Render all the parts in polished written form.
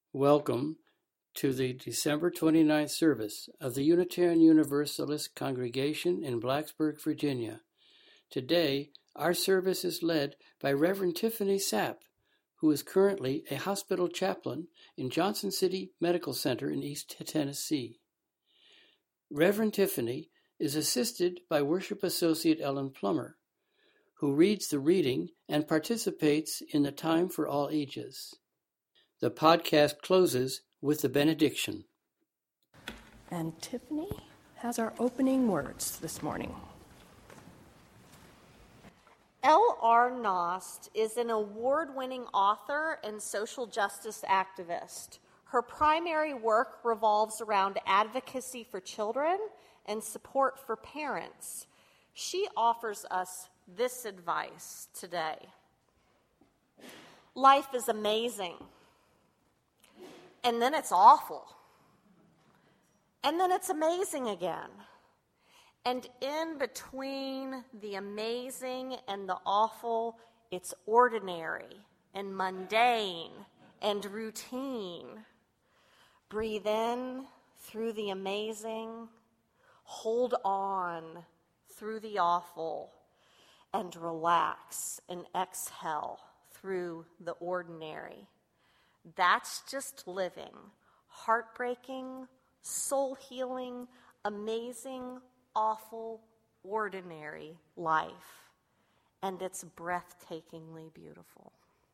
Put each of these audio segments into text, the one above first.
Welcome to the December 29th service of the Unitarian Universalist Congregation in Blacksburg, Virginia. Today, our service is led by Reverend Tiffany Sapp, who is currently a hospital chaplain in Johnson City Medical Center in East Tennessee. Reverend Tiffany is assisted by Worship Associate Ellen Plummer, who reads the reading and participates in the Time for All Ages. The podcast closes with the benediction. And Tiffany has our opening words this morning. L.R. Knost is an award-winning author and social justice activist. Her primary work revolves around advocacy for children and support for parents. She offers us this advice today. Life is amazing. And then it's awful. And then it's amazing again. And in between the amazing and the awful, it's ordinary and mundane and routine. Breathe in through the amazing, hold on through the awful, and relax and exhale through the ordinary. That's just living. Heartbreaking, soul-healing, amazing, awful, ordinary life. And it's breathtakingly beautiful.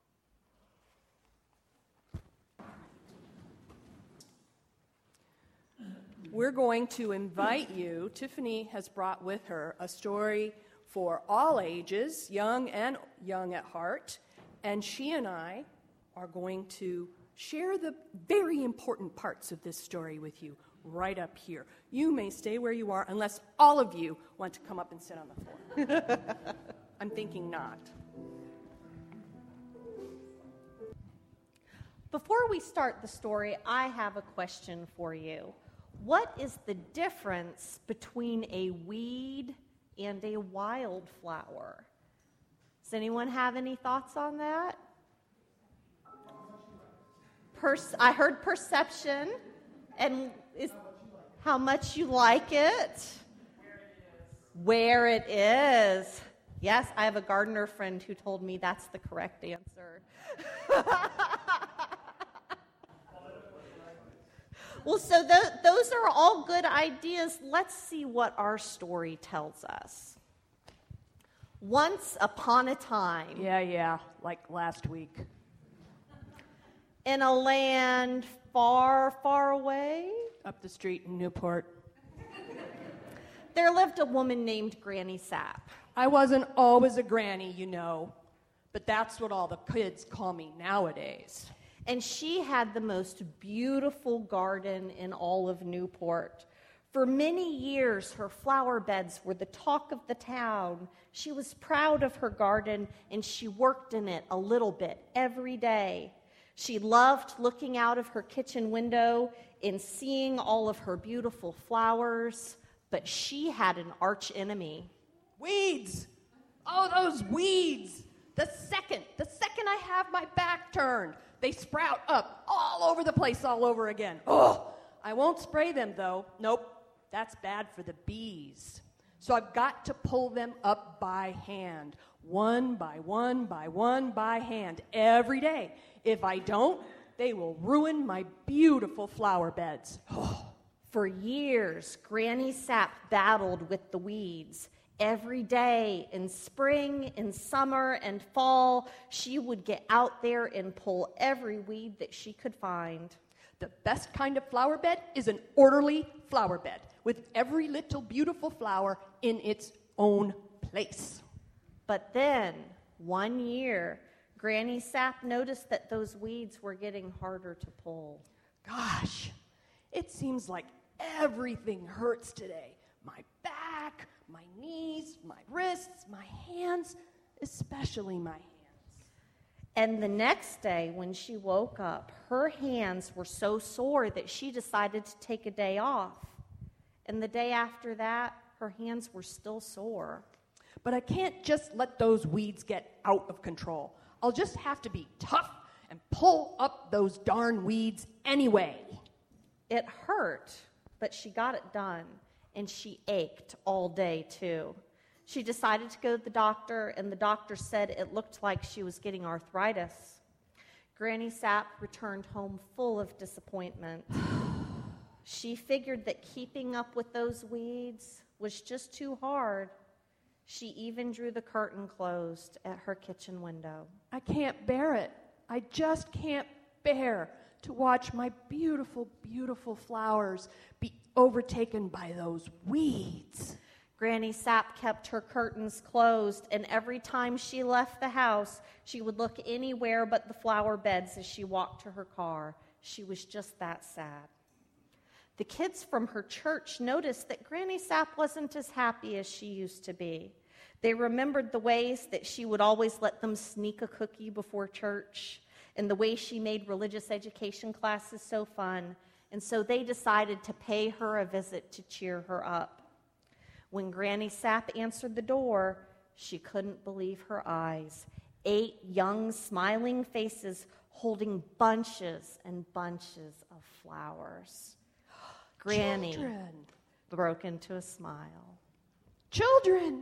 We're going to invite you. Tiffany has brought with her a story for all ages, young and young at heart, and she and I are going to share the very important parts of this story with you right up here. You may stay where you are unless all of you want to come up and sit on the floor. I'm thinking not. Before we start the story, I have a question for you. What is the difference between a weed and a wildflower? Does anyone have any thoughts on that? I heard perception, and is how much you like it. Where it is. Yes, I have a gardener friend who told me that's the correct answer. Well, so those are all good ideas. Let's see what our story tells us. Once upon a time. Yeah, like last week. In a land far, far away. Up the street in Newport. There lived a woman named Granny Sapp. I wasn't always a granny, you know, but that's what all the kids call me nowadays. And she had the most beautiful garden in all of Newport. For many years, her flower beds were the talk of the town. She was proud of her garden, and she worked in it a little bit every day. She loved looking out of her kitchen window and seeing all of her beautiful flowers, but she had an arch enemy. Weeds! Oh, those weeds! The second I have my back turned, they sprout up all over the place all over again. Oh, I won't spray them though. Nope, that's bad for the bees. So I've got to pull them up by hand, one by one by one by hand, every day. If I don't, they will ruin my beautiful flower beds. Oh. For years, Granny Sapp battled with the weeds. Every day, in spring, in summer, and fall, she would get out there and pull every weed that she could find. The best kind of flower bed is an orderly flower bed with every little beautiful flower in its own place. But then, one year, Granny Sapp noticed that those weeds were getting harder to pull. Gosh, it seems like everything hurts today. My back, my knees, my wrists, my hands, especially my hands. And the next day, when she woke up, her hands were so sore that she decided to take a day off. And the day after that, her hands were still sore. But I can't just let those weeds get out of control. I'll just have to be tough and pull up up those darn weeds anyway. It hurt, but she got it done, and she ached all day, too. She decided to go to the doctor, and the doctor said it looked like she was getting arthritis. Granny Sapp returned home full of disappointment. She figured that keeping up with those weeds was just too hard. She even drew the curtain closed at her kitchen window. I can't bear it. I just can't bear to watch my beautiful, beautiful flowers be overtaken by those weeds. Granny Sapp kept her curtains closed, and every time she left the house, she would look anywhere but the flower beds as she walked to her car. She was just that sad. The kids from her church noticed that Granny Sapp wasn't as happy as she used to be. They remembered the ways that she would always let them sneak a cookie before church, and the way she made religious education classes so fun, and so they decided to pay her a visit to cheer her up. When Granny Sapp answered the door, she couldn't believe her eyes. 8 young, smiling faces holding bunches and bunches of flowers. Granny Children. broke into a smile. Children,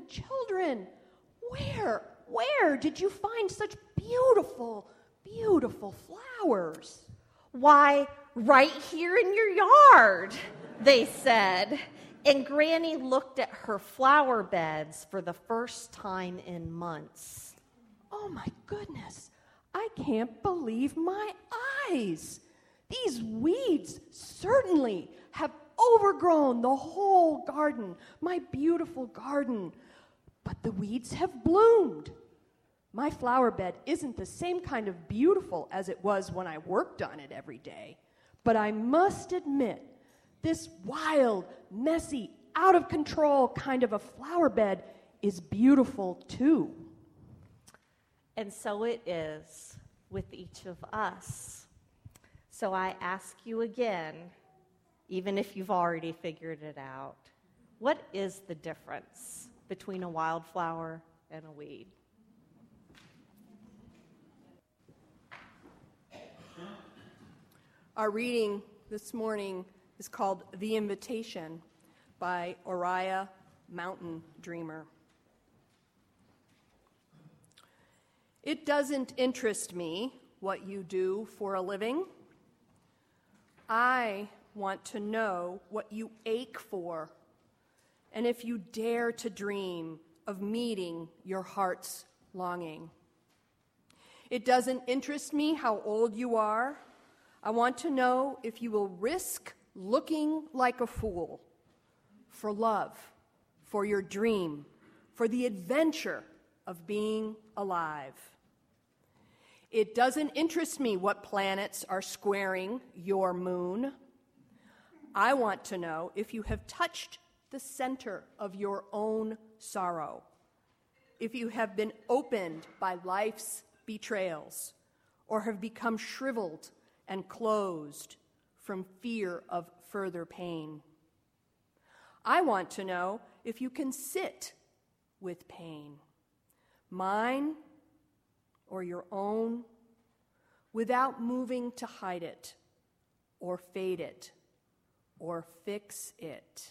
where did you find such beautiful, beautiful flowers? Why, right here in your yard, they said. And Granny looked at her flower beds for the first time in months. Oh my goodness, I can't believe my eyes. These weeds certainly have overgrown the whole garden, my beautiful garden. But the weeds have bloomed. My flower bed isn't the same kind of beautiful as it was when I worked on it every day. But I must admit, this wild, messy, out of control kind of a flower bed is beautiful too. And so it is with each of us. So I ask you again, even if you've already figured it out, what is the difference between a wildflower and a weed? Our reading this morning is called The Invitation by Oriah Mountain Dreamer. It doesn't interest me what you do for a living. I want to know what you ache for, and if you dare to dream of meeting your heart's longing. It doesn't interest me how old you are. I want to know if you will risk looking like a fool for love, for your dream, for the adventure of being alive. It doesn't interest me what planets are squaring your moon. I want to know if you have touched the center of your own sorrow, if you have been opened by life's betrayals, or have become shriveled and closed from fear of further pain. I want to know if you can sit with pain, mine or your own, without moving to hide it or fade it or fix it.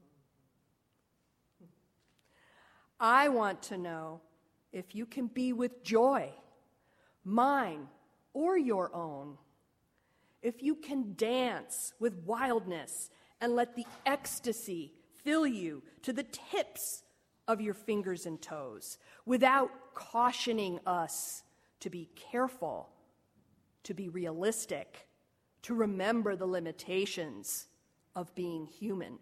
I want to know if you can be with joy, mine or your own, if you can dance with wildness and let the ecstasy fill you to the tips of your fingers and toes, without cautioning us to be careful, to be realistic, to remember the limitations of being human.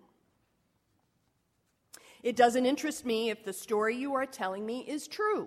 It doesn't interest me if the story you are telling me is true.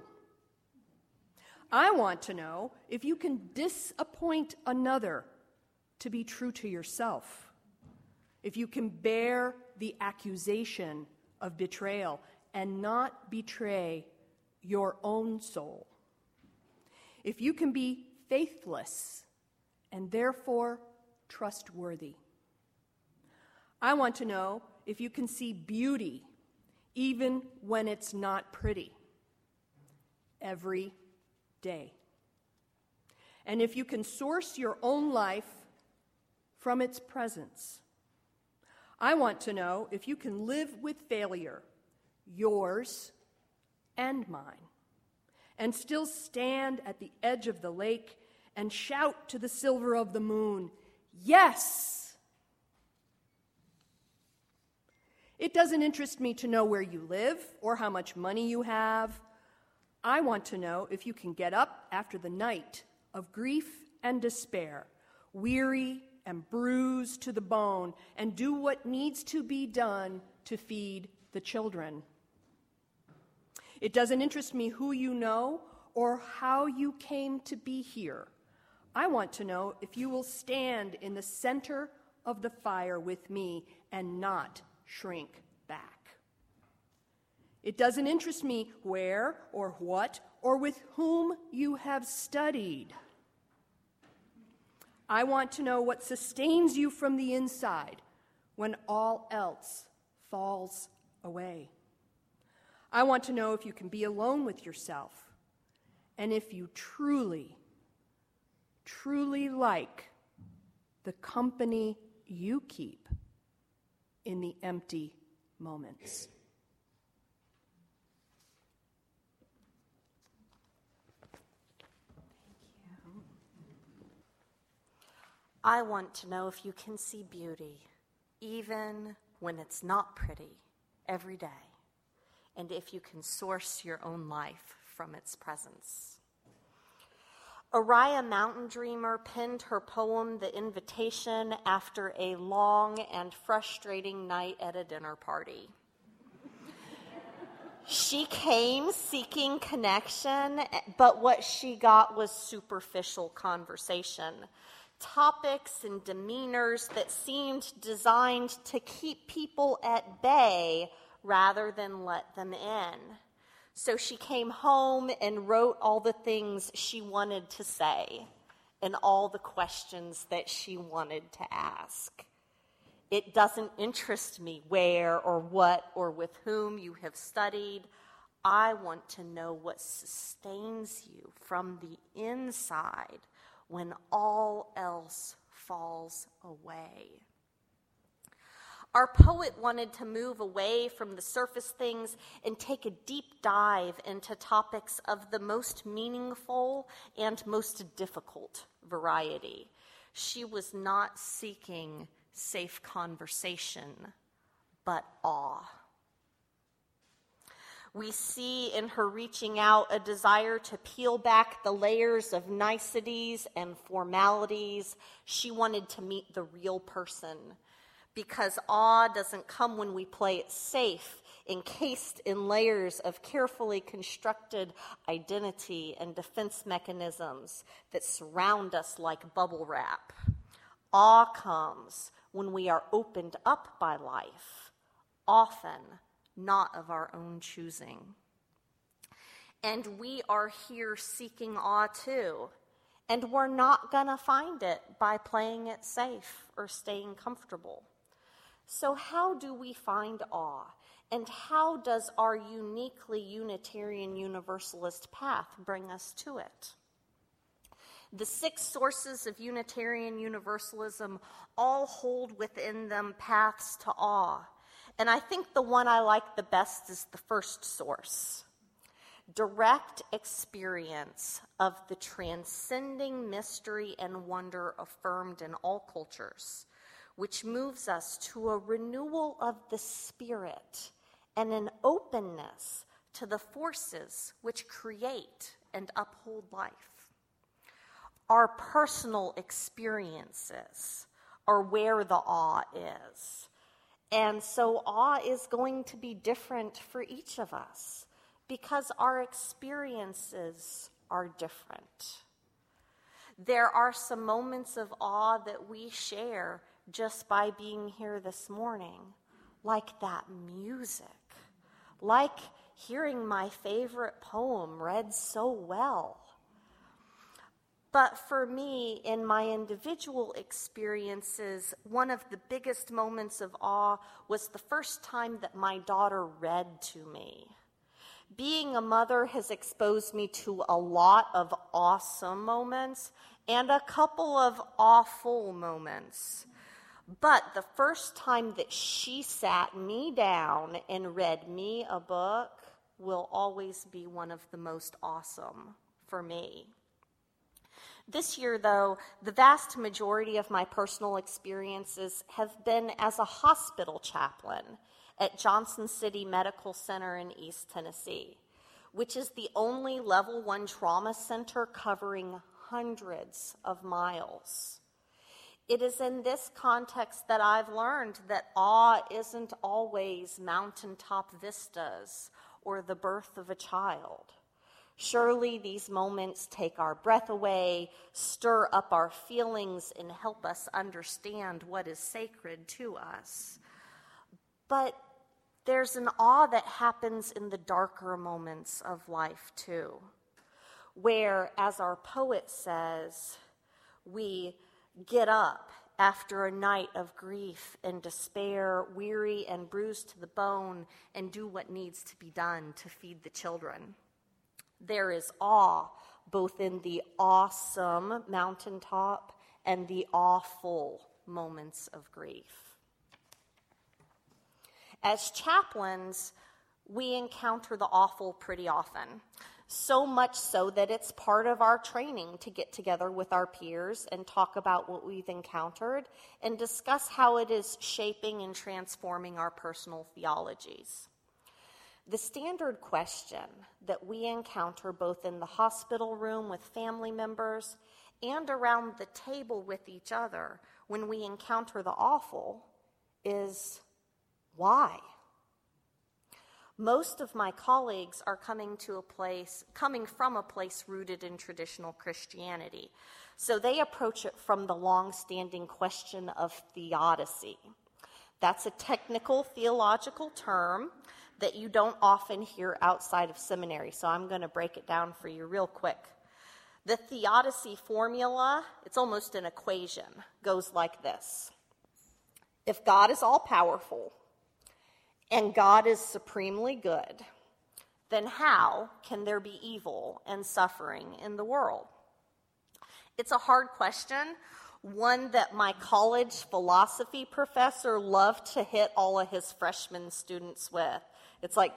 I want to know if you can disappoint another to be true to yourself, if you can bear the accusation of betrayal and not betray your own soul, if you can be faithless and therefore trustworthy. I want to know if you can see beauty even when it's not pretty, every day. and if you can source your own life from its presence. I want to know if you can live with failure, yours and mine, and still stand at the edge of the lake and shout to the silver of the moon, yes! It doesn't interest me to know where you live or how much money you have. I want to know if you can get up after the night of grief and despair, weary and bruised to the bone, and do what needs to be done to feed the children. It doesn't interest me who you know or how you came to be here. I want to know if you will stand in the center of the fire with me and not shrink back. It doesn't interest me where or what or with whom you have studied. I want to know what sustains you from the inside when all else falls away. I want to know if you can be alone with yourself and if you truly like the company you keep in the empty moments. I want to know if you can see beauty, even when it's not pretty, every day, and if you can source your own life from its presence. Araya Mountain Dreamer penned her poem, The Invitation, after a long and frustrating night at a dinner party. She came seeking connection, but what she got was superficial conversation. Topics and demeanors that seemed designed to keep people at bay rather than let them in. So she came home and wrote all the things she wanted to say and all the questions that she wanted to ask. It doesn't interest me where or what or with whom you have studied. I want to know what sustains you from the inside when all else falls away. Our poet wanted to move away from the surface things and take a deep dive into topics of the most meaningful and most difficult variety. She was not seeking safe conversation, but awe. We see in her reaching out a desire to peel back the layers of niceties and formalities. She wanted to meet the real person, because awe doesn't come when we play it safe, encased in layers of carefully constructed identity and defense mechanisms that surround us like bubble wrap. Awe comes when we are opened up by life, often not of our own choosing. And we are here seeking awe too, and we're not gonna find it by playing it safe or staying comfortable. So how do we find awe, and how does our uniquely Unitarian Universalist path bring us to it? The 6 sources of Unitarian Universalism all hold within them paths to awe, and I think the one I like the best is the first source. Direct experience of the transcending mystery and wonder affirmed in all cultures, which moves us to a renewal of the spirit and an openness to the forces which create and uphold life. Our personal experiences are where the awe is. And so awe is going to be different for each of us because our experiences are different. There are some moments of awe that we share just by being here this morning, like that music, like hearing my favorite poem read so well. But for me, in my individual experiences, one of the biggest moments of awe was the first time that my daughter read to me. Being a mother has exposed me to a lot of awesome moments and a couple of awful moments. But the first time that she sat me down and read me a book will always be one of the most awesome for me. This year, though, the vast majority of my personal experiences have been as a hospital chaplain at Johnson City Medical Center in East Tennessee, which is the only level 1 trauma center covering hundreds of miles. It is in this context that I've learned that awe isn't always mountaintop vistas or the birth of a child. Surely these moments take our breath away, stir up our feelings, and help us understand what is sacred to us. But there's an awe that happens in the darker moments of life too, where, as our poet says, we get up after a night of grief and despair, weary and bruised to the bone, and do what needs to be done to feed the children. There is awe both in the awesome mountaintop and the awful moments of grief. As chaplains, we encounter the awful pretty often, so much so that it's part of our training to get together with our peers and talk about what we've encountered and discuss how it is shaping and transforming our personal theologies. The standard question that we encounter both in the hospital room with family members and around the table with each other when we encounter the awful is, why? Most of my colleagues are coming from a place rooted in traditional Christianity. So they approach it from the long-standing question of theodicy. That's a technical theological term that you don't often hear outside of seminary, so I'm going to break it down for you real quick. The theodicy formula, it's almost an equation, goes like this. If God is all-powerful and God is supremely good, then how can there be evil and suffering in the world? It's a hard question, one that my college philosophy professor loved to hit all of his freshman students with. It's like,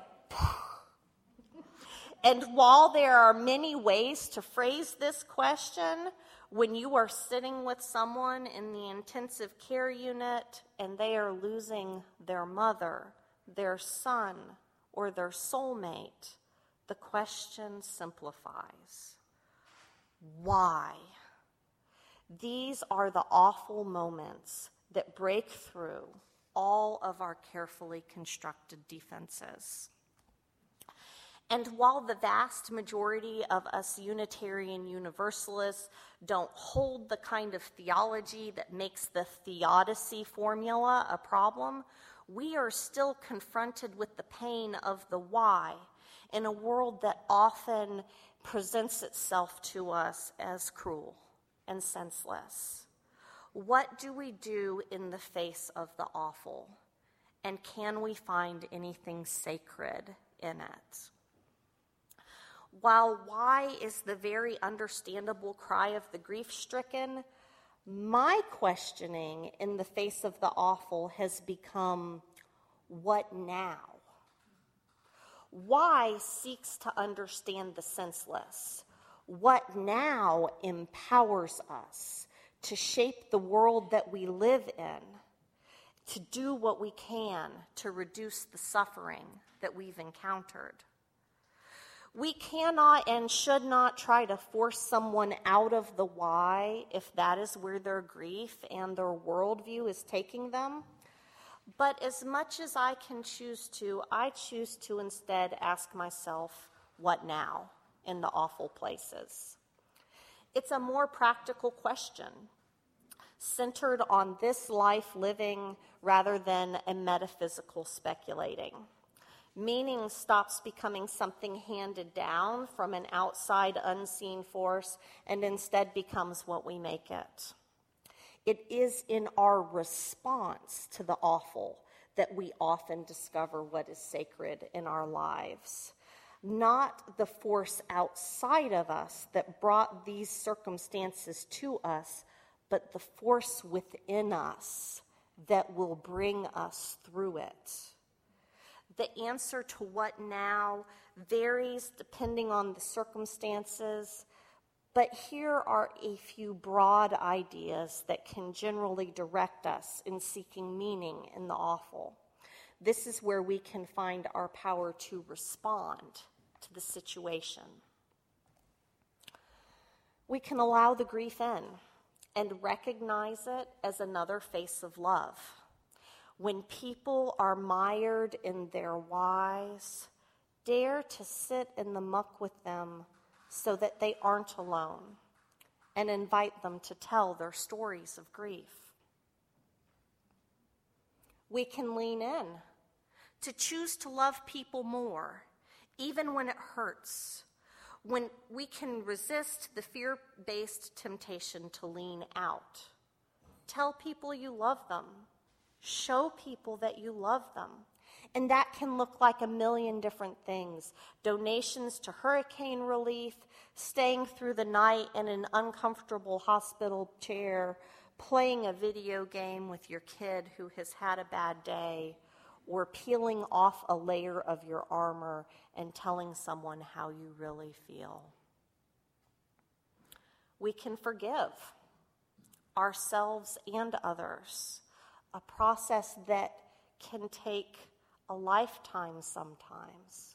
and while there are many ways to phrase this question, when you are sitting with someone in the intensive care unit and they are losing their mother, their son, or their soulmate, the question simplifies. Why? These are the awful moments that break through all of our carefully constructed defenses. And while the vast majority of us Unitarian Universalists don't hold the kind of theology that makes the theodicy formula a problem, we are still confronted with the pain of the why in a world that often presents itself to us as cruel and senseless. What do we do in the face of the awful? And can we find anything sacred in it? While why is the very understandable cry of the grief-stricken, my questioning in the face of the awful has become, what now? Why seeks to understand the senseless. What now empowers us to shape the world that we live in, to do what we can to reduce the suffering that we've encountered. We cannot and should not try to force someone out of the why if that is where their grief and their worldview is taking them. But as much as I can choose to, I choose to instead ask myself, what now in the awful places? It's a more practical question, centered on this life living rather than a metaphysical speculating. Meaning stops becoming something handed down from an outside unseen force and instead becomes what we make it. It is in our response to the awful that we often discover what is sacred in our lives. not the force outside of us that brought these circumstances to us, but the force within us that will bring us through it. The answer to what now varies depending on the circumstances, but here are a few broad ideas that can generally direct us in seeking meaning in the awful. This is where we can find our power to respond to the situation. We can allow the grief in and recognize it as another face of love. When people are mired in their whys, dare to sit in the muck with them so that they aren't alone, and invite them to tell their stories of grief. We can lean in, to choose to love people more, even when it hurts, when we can resist the fear-based temptation to lean out. Tell people you love them. Show people that you love them. And that can look like a million different things. Donations to hurricane relief, staying through the night in an uncomfortable hospital chair, playing a video game with your kid who has had a bad day, or peeling off a layer of your armor and telling someone how you really feel. We can forgive ourselves and others, a process that can take a lifetime sometimes.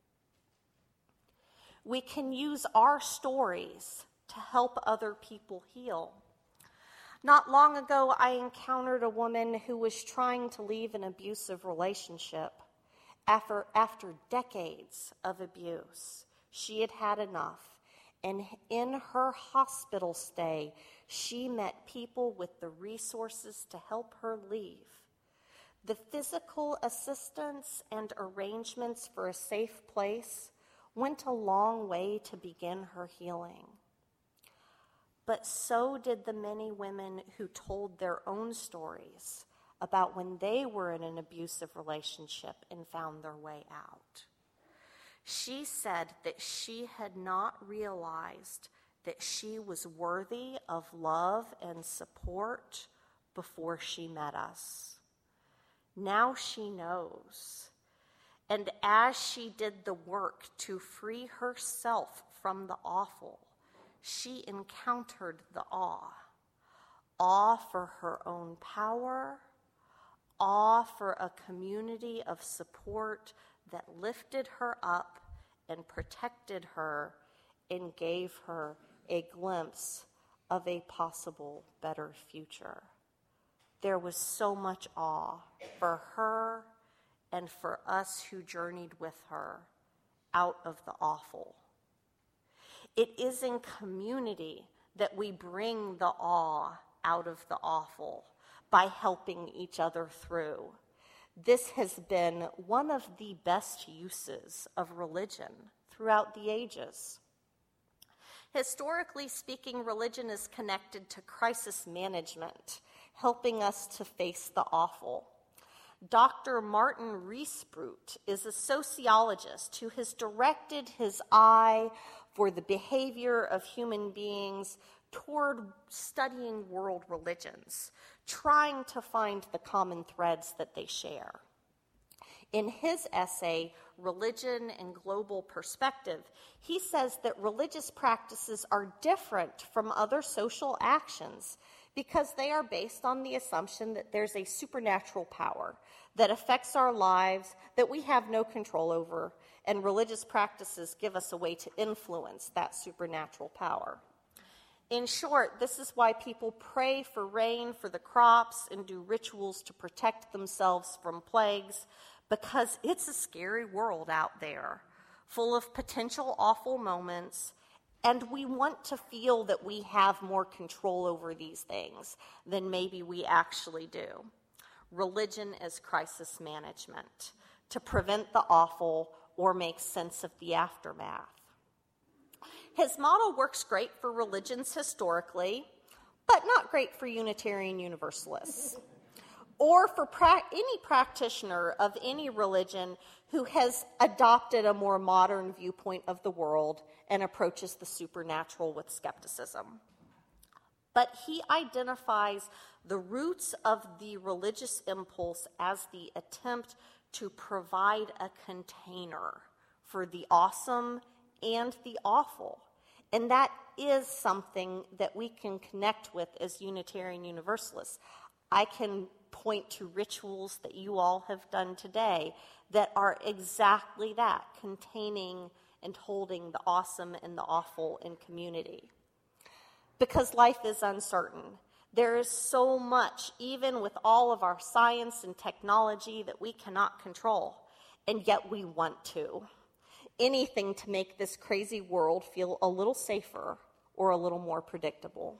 We can use our stories to help other people heal. Not long ago, I encountered a woman who was trying to leave an abusive relationship. After decades of abuse, she had had enough. And in her hospital stay, she met people with the resources to help her leave. The physical assistance and arrangements for a safe place went a long way to begin her healing. But so did the many women who told their own stories about when they were in an abusive relationship and found their way out. She said that she had not realized that she was worthy of love and support before she met us. Now she knows. And as she did the work to free herself from the awful, she encountered the awe. Awe for her own power, awe for a community of support that lifted her up and protected her and gave her a glimpse of a possible better future. There was so much awe for her and for us who journeyed with her out of the awful. It is in community that we bring the awe out of the awful by helping each other through. This has been one of the best uses of religion throughout the ages. Historically speaking, religion is connected to crisis management, helping us to face the awful. Dr. Martin Rees-Brut is a sociologist who has directed his eye for the behavior of human beings toward studying world religions, trying to find the common threads that they share. In his essay, Religion and Global Perspective, he says that religious practices are different from other social actions because they are based on the assumption that there's a supernatural power that affects our lives that we have no control over, and religious practices give us a way to influence that supernatural power. In short, this is why people pray for rain for the crops and do rituals to protect themselves from plagues, because it's a scary world out there, full of potential awful moments, and we want to feel that we have more control over these things than maybe we actually do. Religion as crisis management, to prevent the awful or make sense of the aftermath. His model works great for religions historically, but not great for Unitarian Universalists. or for any practitioner of any religion who has adopted a more modern viewpoint of the world and approaches the supernatural with skepticism. But he identifies the roots of the religious impulse as the attempt to provide a container for the awesome and the awful. And that is something that we can connect with as Unitarian Universalists. I can point to rituals that you all have done today that are exactly that, containing and holding the awesome and the awful in community. Because life is uncertain. There is so much, even with all of our science and technology, that we cannot control, and yet we want to. Anything to make this crazy world feel a little safer or a little more predictable.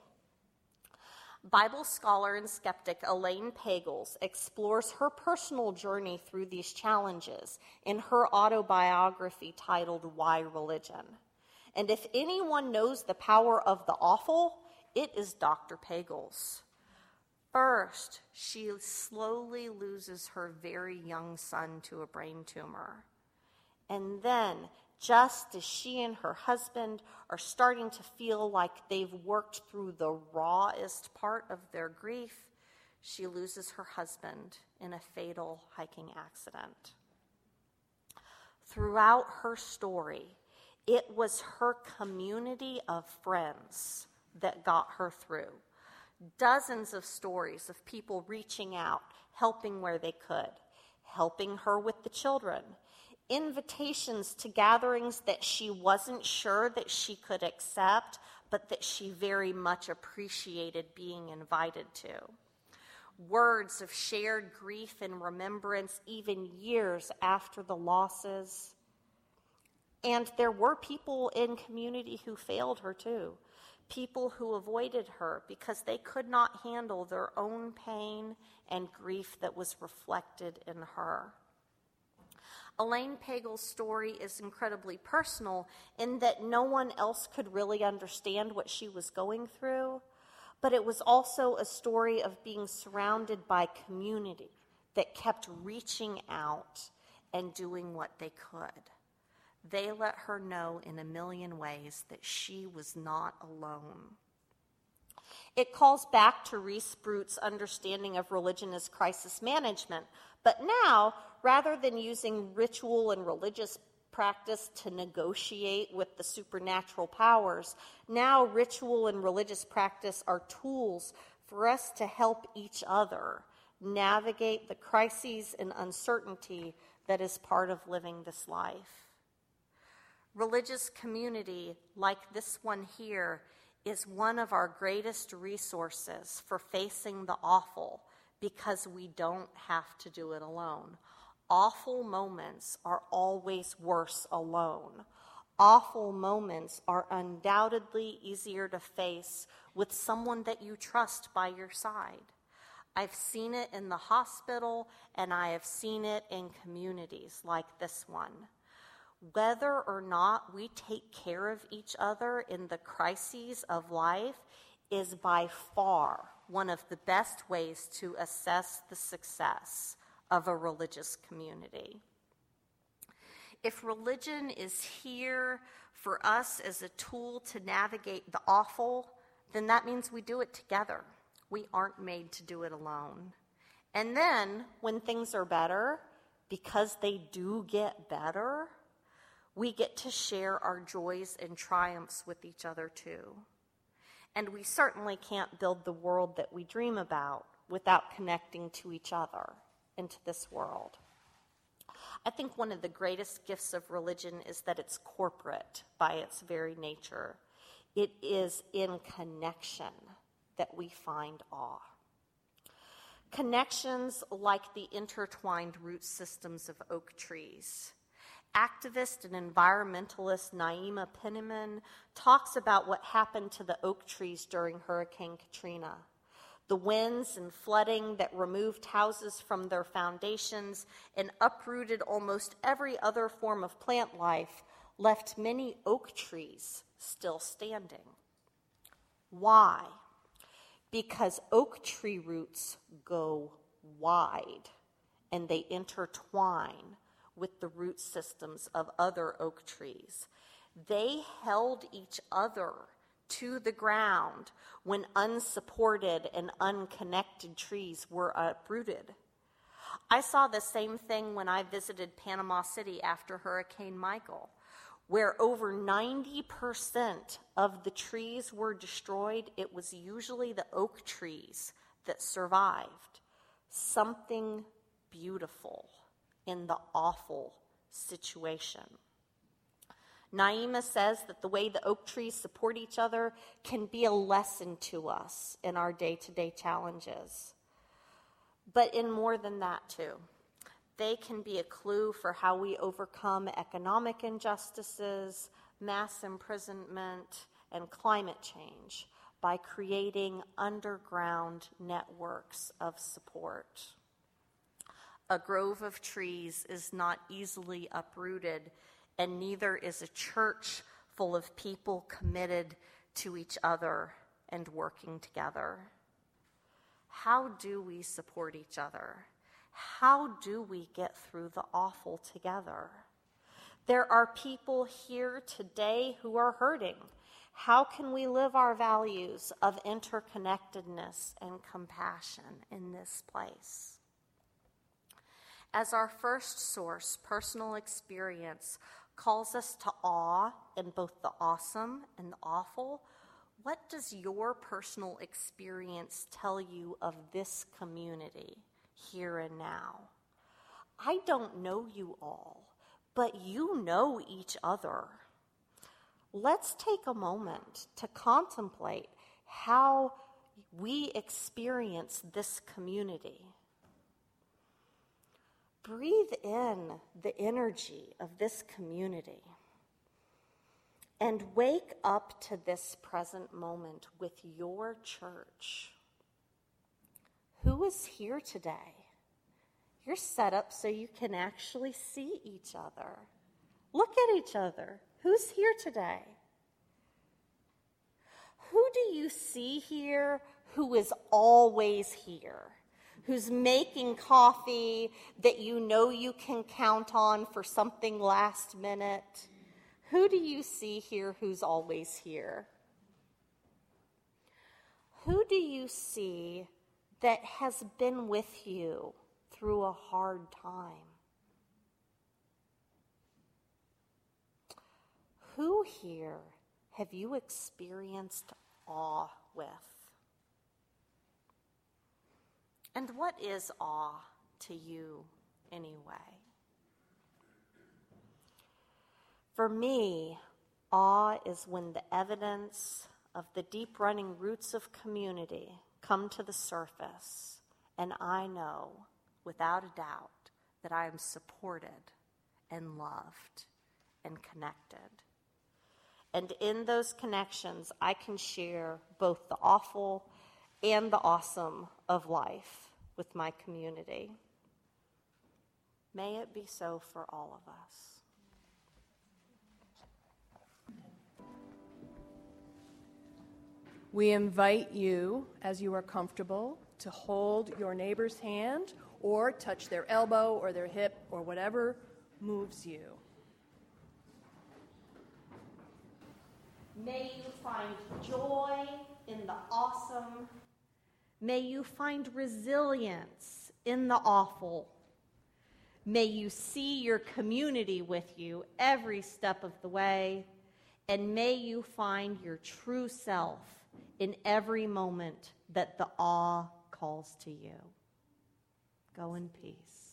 Bible scholar and skeptic Elaine Pagels explores her personal journey through these challenges in her autobiography titled Why Religion? And if anyone knows the power of the awful, it is Dr. Pagels. First, she slowly loses her very young son to a brain tumor. And then, just as she and her husband are starting to feel like they've worked through the rawest part of their grief, she loses her husband in a fatal hiking accident. Throughout her story, it was her community of friends that got her through. Dozens of stories of people reaching out, helping where they could, helping her with the children, invitations to gatherings that she wasn't sure that she could accept, but that she very much appreciated being invited to. Words of shared grief and remembrance even years after the losses. And there were people in community who failed her too. People who avoided her because they could not handle their own pain and grief that was reflected in her. Elaine Pagels' story is incredibly personal in that no one else could really understand what she was going through, but it was also a story of being surrounded by community that kept reaching out and doing what they could. They let her know in a million ways that she was not alone. It calls back to Reese Brute's understanding of religion as crisis management, but now, rather than using ritual and religious practice to negotiate with the supernatural powers, now ritual and religious practice are tools for us to help each other navigate the crises and uncertainty that is part of living this life. Religious community, like this one here, is one of our greatest resources for facing the awful because we don't have to do it alone. Awful moments are always worse alone. Awful moments are undoubtedly easier to face with someone that you trust by your side. I've seen it in the hospital, and I have seen it in communities like this one. Whether or not we take care of each other in the crises of life is by far one of the best ways to assess the success of a religious community. If religion is here for us as a tool to navigate the awful, then that means we do it together. We aren't made to do it alone. And then, when things are better, because they do get better, we get to share our joys and triumphs with each other too. And we certainly can't build the world that we dream about without connecting to each other and to this world. I think one of the greatest gifts of religion is that it's corporate by its very nature. It is in connection that we find awe. Connections like the intertwined root systems of oak trees. Activist and environmentalist Naima Penniman talks about what happened to the oak trees during Hurricane Katrina. The winds and flooding that removed houses from their foundations and uprooted almost every other form of plant life left many oak trees still standing. Why? Because oak tree roots go wide, and they intertwine with the root systems of other oak trees. They held each other to the ground when unsupported and unconnected trees were uprooted. I saw the same thing when I visited Panama City after Hurricane Michael, where over 90% of the trees were destroyed. It was usually the oak trees that survived. Something beautiful in the awful situation. Naima says that the way the oak trees support each other can be a lesson to us in our day-to-day challenges. But in more than that, too. They can be a clue for how we overcome economic injustices, mass imprisonment, and climate change by creating underground networks of support. A grove of trees is not easily uprooted, and neither is a church full of people committed to each other and working together. How do we support each other? How do we get through the awful together? There are people here today who are hurting. How can we live our values of interconnectedness and compassion in this place? As our first source, personal experience calls us to awe in both the awesome and the awful, what does your personal experience tell you of this community here and now? I don't know you all, but you know each other. Let's take a moment to contemplate how we experience this community. Breathe in the energy of this community and wake up to this present moment with your church. Who is here today? You're set up so you can actually see each other. Look at each other. Who's here today? Who do you see here who is always here? Who's making coffee that you know you can count on for something last minute? Who do you see here who's always here? Who do you see that has been with you through a hard time? Who here have you experienced awe with? And what is awe to you anyway? For me, awe is when the evidence of the deep running roots of community come to the surface, and I know without a doubt that I am supported and loved and connected. And in those connections, I can share both the awful and the awesome of life with my community. May it be so for all of us. We invite you, as you are comfortable, to hold your neighbor's hand or touch their elbow or their hip or whatever moves you. May you find joy in the awesome. May you find resilience in the awful. May you see your community with you every step of the way. And may you find your true self in every moment that the awe calls to you. Go in peace.